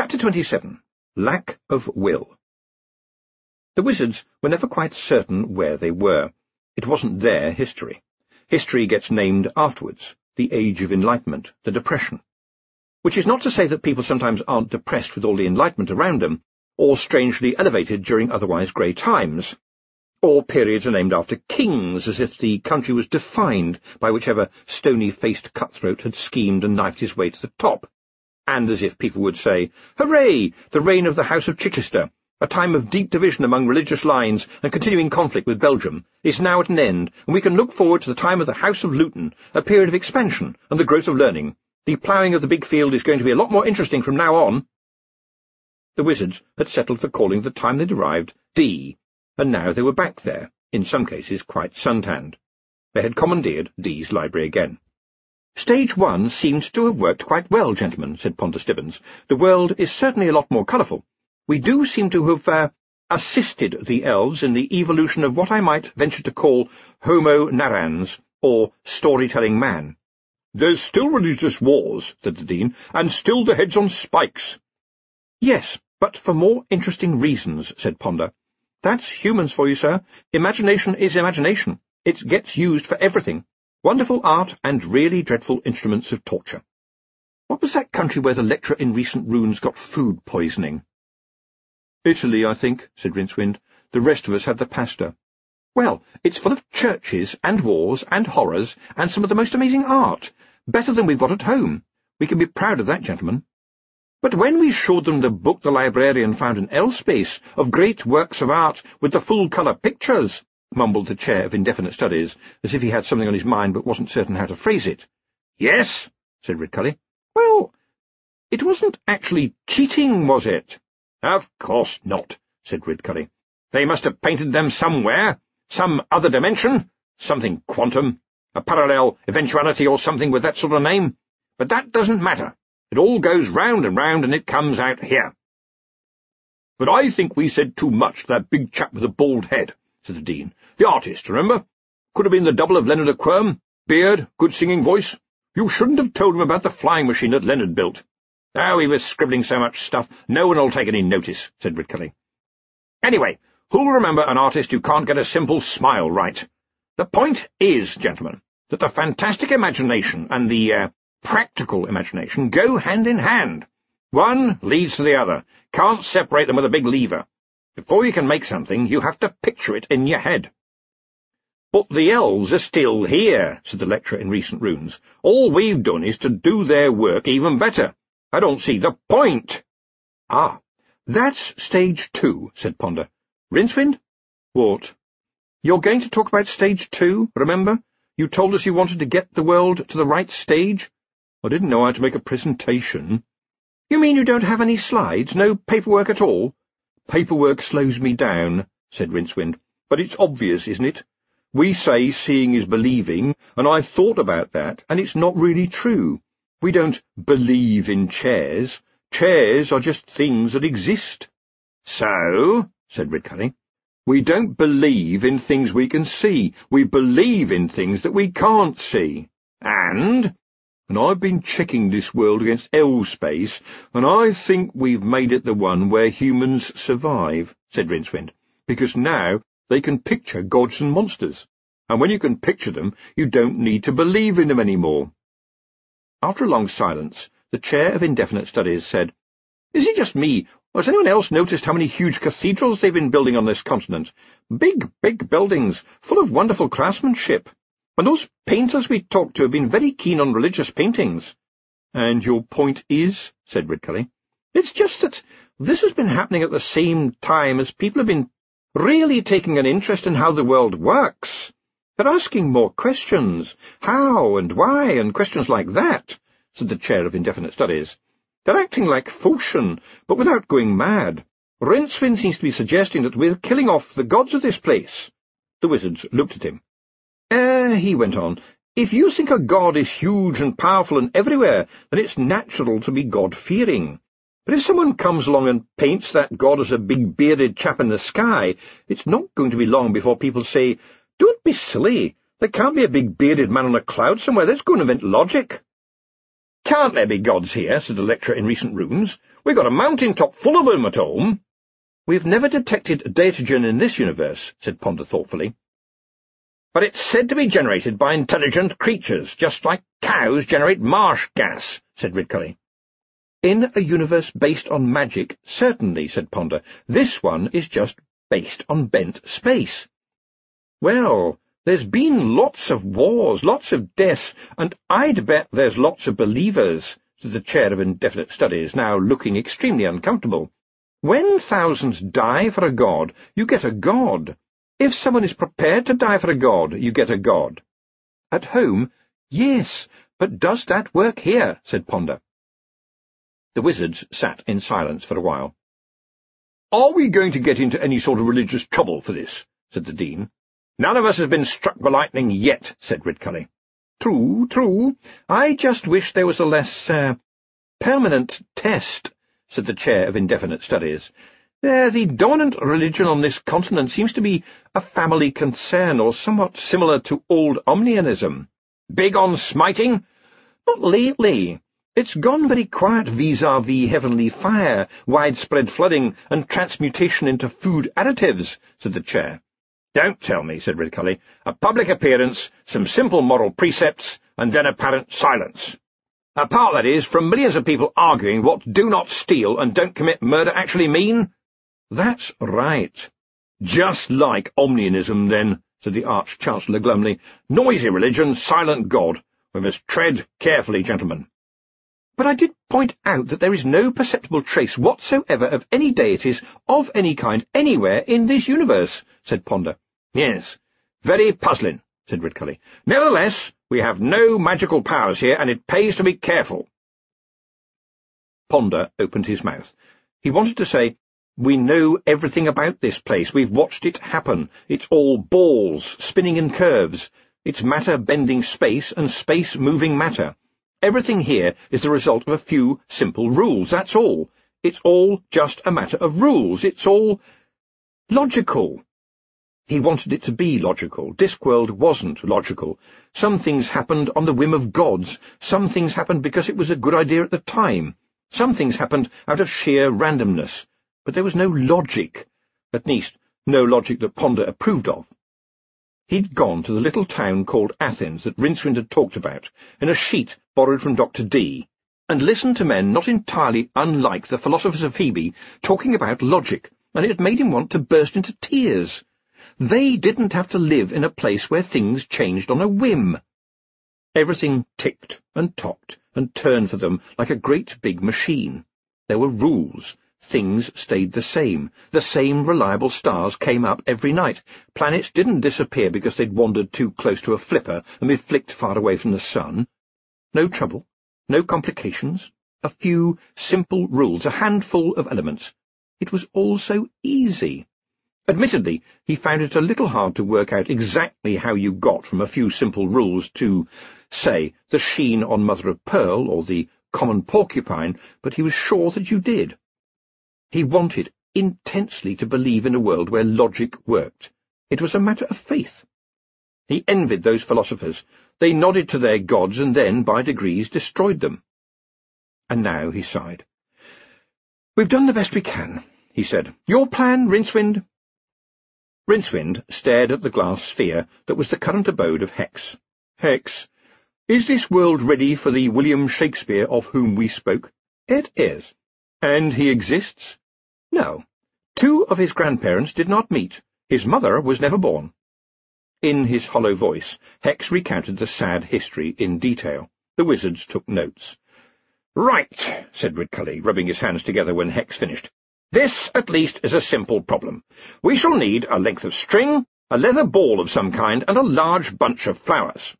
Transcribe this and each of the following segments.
Chapter 27. Lack of Will. The wizards were never quite certain where they were. It wasn't their history. History gets named afterwards, the Age of Enlightenment, the Depression. Which is not to say that people sometimes aren't depressed with all the enlightenment around them, or strangely elevated during otherwise grey times. Or periods are named after kings, as if the country was defined by whichever stony-faced cutthroat had schemed and knifed his way to the top. And as if people would say, "Hooray! The reign of the House of Chichester, a time of deep division among religious lines and continuing conflict with Belgium, is now at an end, and we can look forward to the time of the House of Luton, a period of expansion and the growth of learning. The ploughing of the big field is going to be a lot more interesting from now on." The wizards had settled for calling the time they'd arrived D, and now they were back there, in some cases quite suntanned. They had commandeered D's library again. "Stage 1 seems to have worked quite well, gentlemen," said Ponder Stibbons. "The world is certainly a lot more colourful. We do seem to have assisted the elves in the evolution of what I might venture to call Homo narrans, or storytelling man." "There's still religious wars," said the Dean, "and still the heads on spikes." "Yes, but for more interesting reasons," said Ponder. "That's humans for you, sir. Imagination is imagination. It gets used for everything. Wonderful art and really dreadful instruments of torture. What was that country where the lecturer in recent runes got food poisoning?" "Italy, I think," said Rincewind. "The rest of us had the pasta." "Well, it's full of churches and wars and horrors and some of the most amazing art. Better than we've got at home. We can be proud of that, gentlemen." "But when we showed them the book the librarian found in Elspace of great works of art with the full-colour pictures," mumbled the chair of indefinite studies, as if he had something on his mind but wasn't certain how to phrase it. "Yes," said Ridcully. "Well, it wasn't actually cheating, was it?" "Of course not," said Ridcully. "They must have painted them somewhere, some other dimension, something quantum, a parallel eventuality or something with that sort of name. But that doesn't matter. It all goes round and round, and it comes out here." "But I think we said too much to that big chap with the bald head," said the Dean. "The artist, remember? Could have been the double of Leonard of Quirm. Beard, good singing voice. You shouldn't have told him about the flying machine that Leonard built." "Oh, he was scribbling so much stuff, no one will take any notice," said Ridcully. "Anyway, who'll remember an artist who can't get a simple smile right? The point is, gentlemen, that the fantastic imagination and the practical imagination go hand in hand. One leads to the other. Can't separate them with a big lever. Before you can make something, you have to picture it in your head." "But the elves are still here," said the lecturer in recent runes. "All we've done is to do their work even better. I don't see the point." "Ah, that's stage 2, said Ponder. "Rincewind?" "What?" "You're going to talk about stage 2, remember? You told us you wanted to get the world to the right stage." "I didn't know how to make a presentation." "You mean you don't have any slides, no paperwork at all?" "Paperwork slows me down," said Rincewind. "But it's obvious, isn't it? We say seeing is believing, and I thought about that, and it's not really true. We don't believe in chairs. Chairs are just things that exist." "So?" said Ridcully. "We don't believe in things we can see. We believe in things that we can't see." And I've been checking this world against Elspace, and I think we've made it the one where humans survive," said Rincewind, "because now they can picture gods and monsters, and when you can picture them, you don't need to believe in them anymore." After a long silence, the chair of indefinite studies said, "Is it just me, or has anyone else noticed how many huge cathedrals they've been building on this continent? Big, big buildings, full of wonderful craftsmanship. And those painters we talked to have been very keen on religious paintings." "And your point is?" said Ridcully. "It's just that this has been happening at the same time as people have been really taking an interest in how the world works. They're asking more questions, how and why, and questions like that," said the chair of indefinite studies. "They're acting like Phocion, but without going mad. Rincewind seems to be suggesting that we're killing off the gods of this place." The wizards looked at him. He went on, "if you think a god is huge and powerful and everywhere, then it's natural to be God-fearing. But if someone comes along and paints that god as a big bearded chap in the sky, it's not going to be long before people say, 'Don't be silly. There can't be a big bearded man on a cloud somewhere. Let's go and invent logic.'" Can't there be gods here, said the lecturer in recent rooms. We've got a mountain-top full of them at home. We've never detected datagen in this universe, said Ponder thoughtfully. But it's said to be generated by intelligent creatures, just like cows generate marsh gas, said Ridcully. In a universe based on magic, certainly, said Ponder. This one is just based on bent space. Well, there's been lots of wars, lots of deaths, and I'd bet there's lots of believers, said the chair of indefinite studies, now looking extremely uncomfortable. When thousands die for a god, you get a god. If someone is prepared to die for a god, you get a god. At home, yes, but does that work here? Said Ponder. The wizards sat in silence for a while. Are we going to get into any sort of religious trouble for this? Said the Dean. None of us has been struck by lightning yet, said Ridcully. True, true. I just wish there was a less, permanent test, said the chair of indefinite studies. The dominant religion on this continent seems to be a family concern, or somewhat similar to old Omnianism. Big on smiting? Not lately. It's gone very quiet vis-à-vis heavenly fire, widespread flooding, and transmutation into food additives, said the chair. Don't tell me, said Ridcully. A public appearance, some simple moral precepts, and then apparent silence. Apart, that is, from millions of people arguing what do not steal and don't commit murder actually mean? That's right. Just like Omnianism, then, said the Arch-Chancellor glumly. Noisy religion, silent God. We must tread carefully, gentlemen. But I did point out that there is no perceptible trace whatsoever of any deities of any kind anywhere in this universe, said Ponder. Yes, very puzzling, said Ridcully. Nevertheless, we have no magical powers here, and it pays to be careful. Ponder opened his mouth. He wanted to say, We know everything about this place. We've watched it happen. It's all balls, spinning in curves. It's matter bending space and space moving matter. Everything here is the result of a few simple rules, that's all. It's all just a matter of rules. It's all logical. He wanted it to be logical. Discworld wasn't logical. Some things happened on the whim of gods. Some things happened because it was a good idea at the time. Some things happened out of sheer randomness. But there was no logic. At least, no logic that Ponder approved of. He'd gone to the little town called Athens that Rincewind had talked about, in a sheet borrowed from Dr. D, and listened to men not entirely unlike the philosophers of Phoebe talking about logic, and it had made him want to burst into tears. They didn't have to live in a place where things changed on a whim. Everything ticked and tocked and turned for them like a great big machine. There were rules. Things stayed the same. The same reliable stars came up every night. Planets didn't disappear because they'd wandered too close to a flipper and been flicked far away from the sun. No trouble, no complications, a few simple rules, a handful of elements. It was all so easy. Admittedly, he found it a little hard to work out exactly how you got from a few simple rules to, say, the sheen on mother of pearl or the common porcupine, but he was sure that you did. He wanted intensely to believe in a world where logic worked. It was a matter of faith. He envied those philosophers. They nodded to their gods and then, by degrees, destroyed them. And now he sighed. "We've done the best we can," he said. "Your plan, Rincewind?" Rincewind stared at the glass sphere that was the current abode of Hex. "Hex, is this world ready for the William Shakespeare of whom we spoke?" "It is." "And he exists?" "No. 2 of his grandparents did not meet. His mother was never born." In his hollow voice, Hex recounted the sad history in detail. The wizards took notes. "Right," said Ridcully, rubbing his hands together when Hex finished. "This, at least, is a simple problem. We shall need a length of string, a leather ball of some kind, and a large bunch of flowers."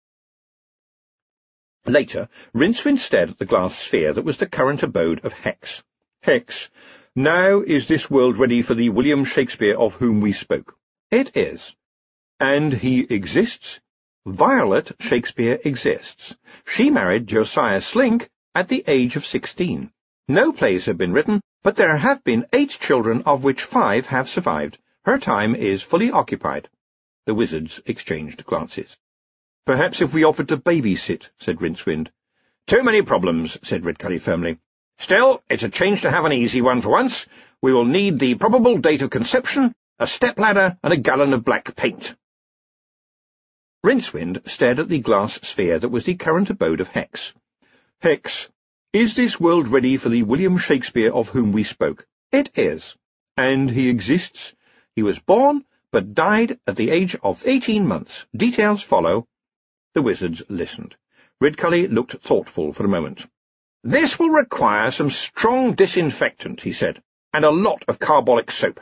Later, Rincewind stared at the glass sphere that was the current abode of Hex. "Hex, now is this world ready for the William Shakespeare of whom we spoke?" "It is." "And he exists?" "Violet Shakespeare exists. She married Josiah Slink at the age of 16. No plays have been written, but there have been 8 children, of which 5 have survived. Her time is fully occupied." The wizards exchanged glances. "Perhaps if we offered to babysit," said Rincewind. Too many problems, said Ridcully firmly. Still, it's a change to have an easy one for once. We will need the probable date of conception, a stepladder, and a gallon of black paint. Rincewind stared at the glass sphere that was the current abode of Hex. Hex, is this world ready for the William Shakespeare of whom we spoke? It is. And he exists? He was born, but died at the age of 18 months. Details follow. The wizards listened. Ridcully looked thoughtful for a moment. This will require some strong disinfectant, he said, and a lot of carbolic soap.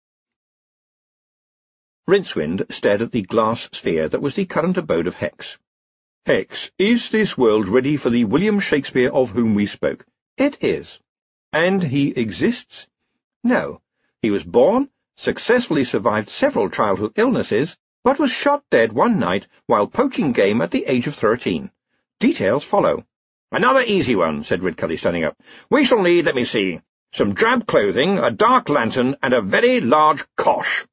Rincewind stared at the glass sphere that was the current abode of Hex. Hex, is this world ready for the William Shakespeare of whom we spoke? It is. And he exists? No. He was born, successfully survived several childhood illnesses, but was shot dead one night while poaching game at the age of 13. Details follow. Another easy one, said Ridcully, standing up. We shall need, let me see, some drab clothing, a dark lantern, and a very large cosh.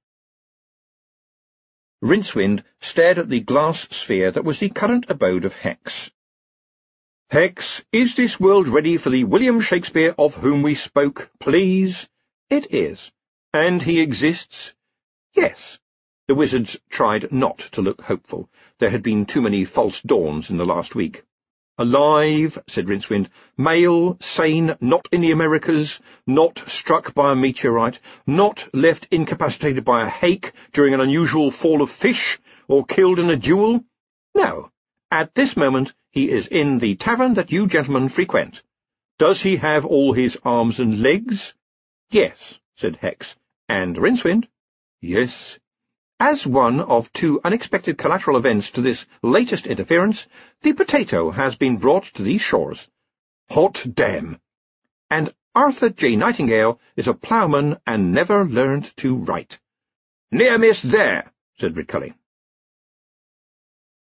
Rincewind stared at the glass sphere that was the current abode of Hex. Hex, is this world ready for the William Shakespeare of whom we spoke, please? It is. And he exists? Yes. The wizards tried not to look hopeful. There had been too many false dawns in the last week. Alive, said Rincewind. Male, sane, not in the Americas, not struck by a meteorite, not left incapacitated by a hake during an unusual fall of fish, or killed in a duel? No. At this moment he is in the tavern that you gentlemen frequent. Does he have all his arms and legs? Yes, said Hex. And Rincewind? Yes. As one of two unexpected collateral events to this latest interference, the potato has been brought to these shores. Hot damn! And Arthur J. Nightingale is a ploughman and never learned to write. Near miss there, said Ridcully.